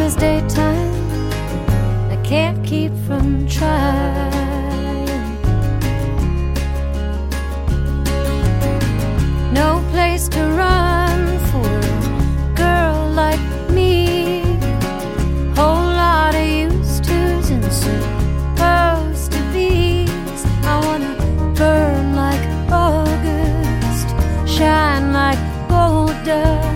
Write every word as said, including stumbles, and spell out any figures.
this daytime, I can't keep from trying. No place to run for a girl like me. Whole lot of used to's and supposed to be's. I wanna burn like August, shine like gold dust.